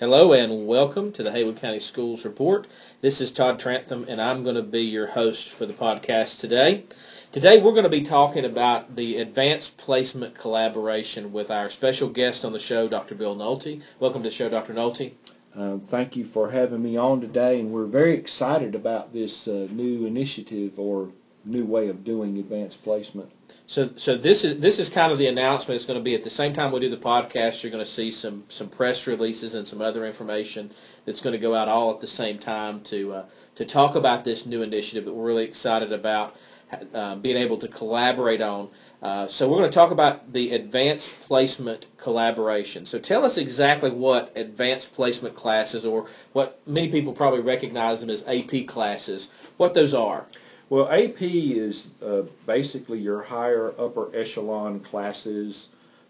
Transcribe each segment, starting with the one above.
Hello and welcome to the Haywood County Schools Report. This is Todd Trantham and I'm going to be your host for the podcast today. Today we're going to be talking about the advanced placement collaboration with our special guest on the show, Dr. Bill Nolte. Welcome to the show, Dr. Nolte. Thank you for having me on today, and we're very excited about this new initiative or new way of doing advanced placement. So this is kind of the announcement. It's going to be at the same time we do the podcast. You're going to see some press releases and some other information that's going to go out all at the same time to talk about this new initiative that we're really excited about being able to collaborate on. So we're going to talk about the advanced placement collaboration. So tell us exactly what advanced placement classes, or what many people probably recognize them as AP classes, what those are. Well, AP is basically your higher upper echelon classes,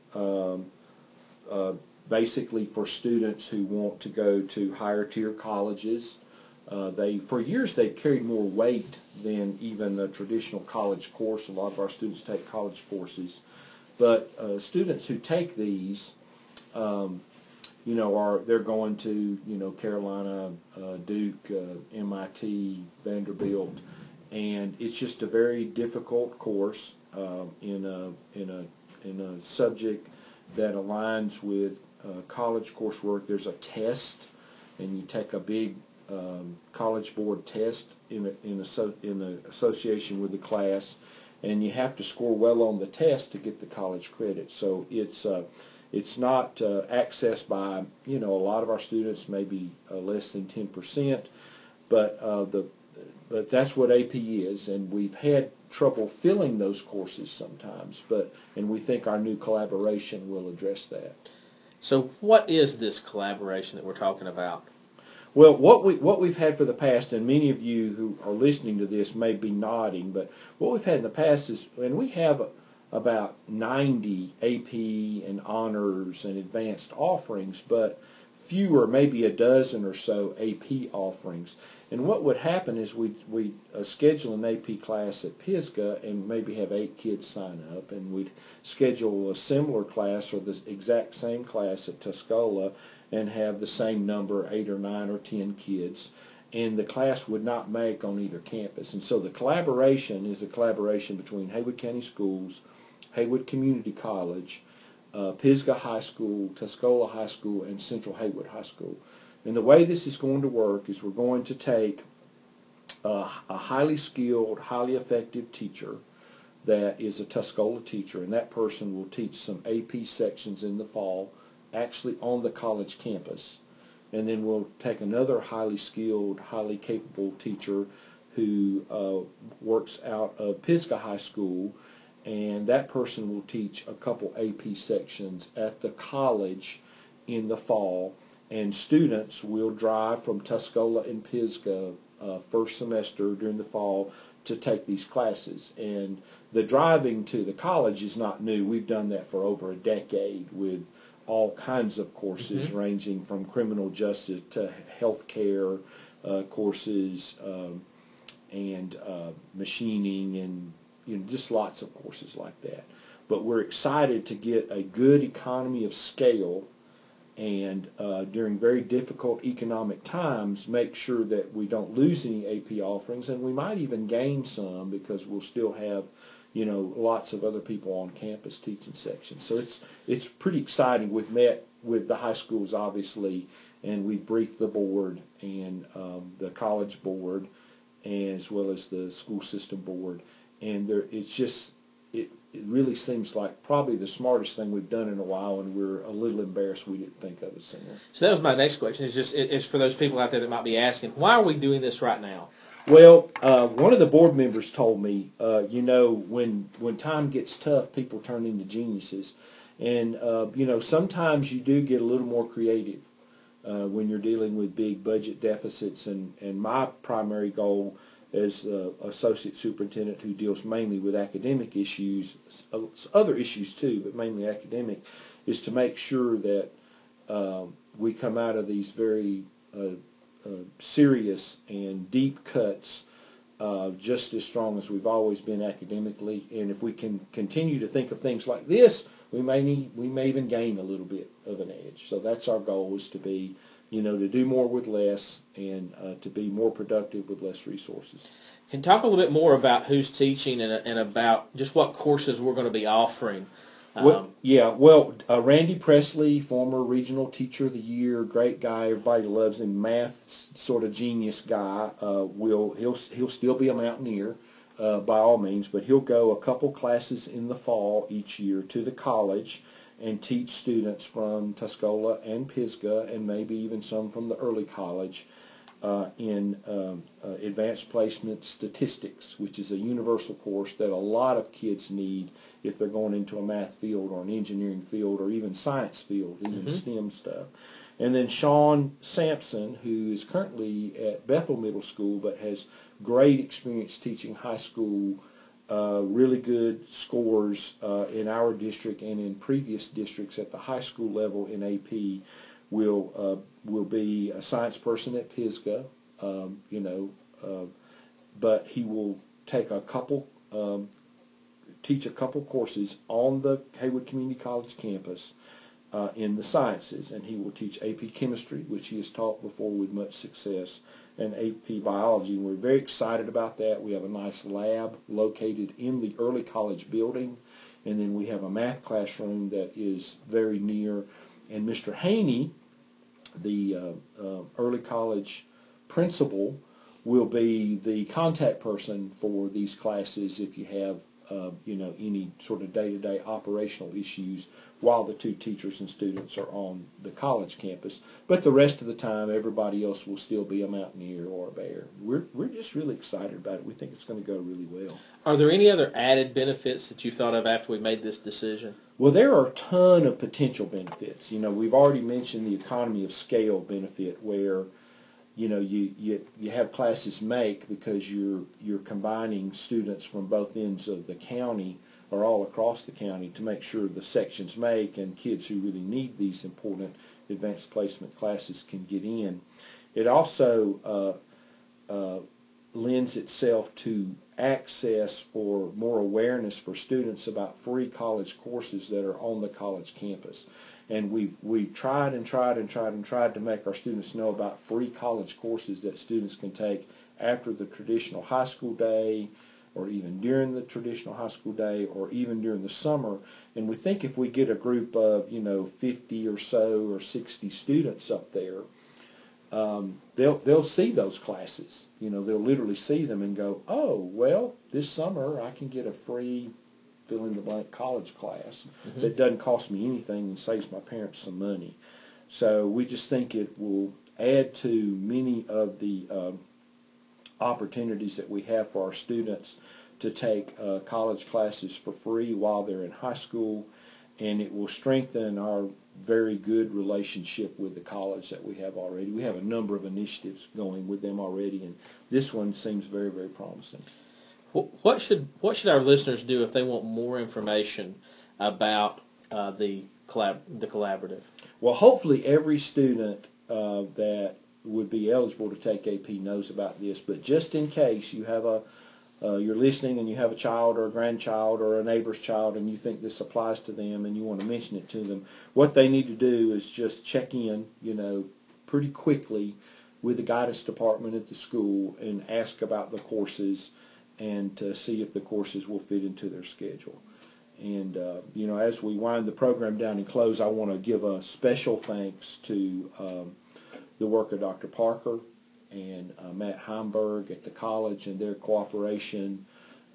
basically for students who want to go to higher tier colleges. For years they've carried more weight than even a traditional college course. A lot of our students take college courses, but students who take these, they're going to Carolina, Duke, MIT, Vanderbilt. And it's just a very difficult course in a subject that aligns with college coursework. There's a test, and you take a big college board test in association with the class, and you have to score well on the test to get the college credit. So it's not accessed by a lot of our students, maybe less than 10%, but that's what AP is, and we've had trouble filling those courses sometimes, and we think our new collaboration will address that. So what is this collaboration that we're talking about? Well, what we've had for the past, and many of you who are listening to this may be nodding, but what we've had in the past is, and we have about 90 AP and honors and advanced offerings, but fewer, maybe a dozen or so AP offerings. And what would happen is we'd schedule an AP class at Pisgah and maybe have 8 kids sign up, and we'd schedule a similar class or the exact same class at Tuscola and have the same number, 8 or 9 or 10 kids, and the class would not make on either campus. And so the collaboration is a collaboration between Haywood County Schools, Haywood Community College, Pisgah High School, Tuscola High School, and Central Haywood High School. And the way this is going to work is we're going to take a highly skilled, highly effective teacher that is a Tuscola teacher, and that person will teach some AP sections in the fall, actually on the college campus. And then we'll take another highly skilled, highly capable teacher who works out of Pisgah High School, and that person will teach a couple AP sections at the college in the fall, and students will drive from Tuscola and Pisgah first semester during the fall to take these classes. And the driving to the college is not new. We've done that for over a decade with all kinds of courses, ranging from criminal justice to healthcare courses and machining, and just lots of courses like that. But we're excited to get a good economy of scale, and during very difficult economic times, make sure that we don't lose any AP offerings, and we might even gain some because we'll still have lots of other people on campus teaching sections. So it's pretty exciting. We've met with the high schools, obviously, and we've briefed the board and the college board, as well as the school system board. And it really seems like probably the smartest thing we've done in a while, and we're a little embarrassed we didn't think of it sooner. So that was my next question. It's for those people out there that might be asking, why are we doing this right now? Well, one of the board members told me, when time gets tough, people turn into geniuses. And, sometimes you do get a little more creative when you're dealing with big budget deficits. And my primary goal as associate superintendent who deals mainly with academic issues, other issues too, but mainly academic, is to make sure that we come out of these very serious and deep cuts just as strong as we've always been academically. And if we can continue to think of things like this, we may even gain a little bit of an edge. So that's our goal, is to be to do more with less and to be more productive with less resources. Can you talk a little bit more about who's teaching and about just what courses we're going to be offering? Randy Presley, former regional teacher of the year, great guy, everybody loves him, math sort of genius guy. He'll still be a Mountaineer by all means, but he'll go a couple classes in the fall each year to the college and teach students from Tuscola and Pisgah and maybe even some from the early college in advanced placement statistics, which is a universal course that a lot of kids need if they're going into a math field or an engineering field or even science field, even STEM stuff. And then Sean Sampson, who is currently at Bethel Middle School but has great experience teaching high school, really good scores in our district and in previous districts at the high school level in AP, will be a science person at Pisgah, but he will take teach a couple courses on the Haywood Community College campus in the sciences, and he will teach AP Chemistry, which he has taught before with much success, and AP Biology. And we're very excited about that. We have a nice lab located in the early college building, and then we have a math classroom that is very near. And Mr. Haney, the early college principal, will be the contact person for these classes if you have any sort of day-to-day operational issues while the two teachers and students are on the college campus. But the rest of the time, everybody else will still be a Mountaineer or a Bear. We're just really excited about it. We think it's going to go really well. Are there any other added benefits that you thought of after we made this decision? Well, there are a ton of potential benefits. We've already mentioned the economy of scale benefit, where you have classes make because you're combining students from both ends of the county or all across the county to make sure the sections make and kids who really need these important advanced placement classes can get in. It also lends itself to access or more awareness for students about free college courses that are on the college campus. And we've tried to make our students know about free college courses that students can take after the traditional high school day, or even during the traditional high school day, or even during the summer. And we think if we get a group of 50 or so or 60 students up there, they'll see those classes. They'll literally see them and go, oh, well, this summer I can get a free fill-in-the-blank college class that doesn't cost me anything and saves my parents some money. So we just think it will add to many of the opportunities that we have for our students to take college classes for free while they're in high school, and it will strengthen our very good relationship with the college that we have already. We have a number of initiatives going with them already, and this one seems very, very promising. What should our listeners do if they want more information about the collaborative? Well, hopefully every student that would be eligible to take AP knows about this, but just in case you have you're listening and you have a child or a grandchild or a neighbor's child and you think this applies to them and you want to mention it to them, what they need to do is just check in, pretty quickly with the guidance department at the school and ask about the courses and to see if the courses will fit into their schedule. And, as we wind the program down and close, I want to give a special thanks to the work of Dr. Parker and Matt Heimberg at the college and their cooperation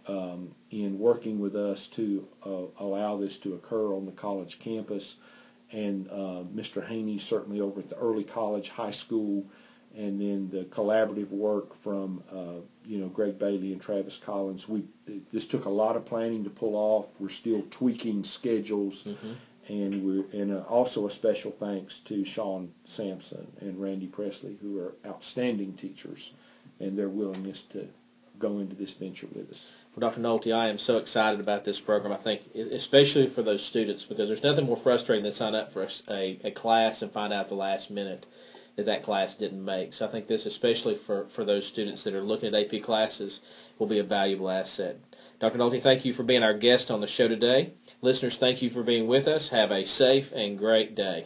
in working with us to allow this to occur on the college campus, and Mr. Haney certainly over at the early college, high school, and then the collaborative work from Greg Bailey and Travis Collins. This took a lot of planning to pull off. We're still tweaking schedules, and also a special thanks to Sean Sampson and Randy Presley, who are outstanding teachers, and their willingness to go into this venture with us. Well, Dr. Nolte, I am so excited about this program. I think, especially for those students, because there's nothing more frustrating than sign up for a class and find out at the last minute that class didn't make. So I think this, especially for those students that are looking at AP classes, will be a valuable asset. Dr. Nolte, thank you for being our guest on the show today. Listeners, thank you for being with us. Have a safe and great day.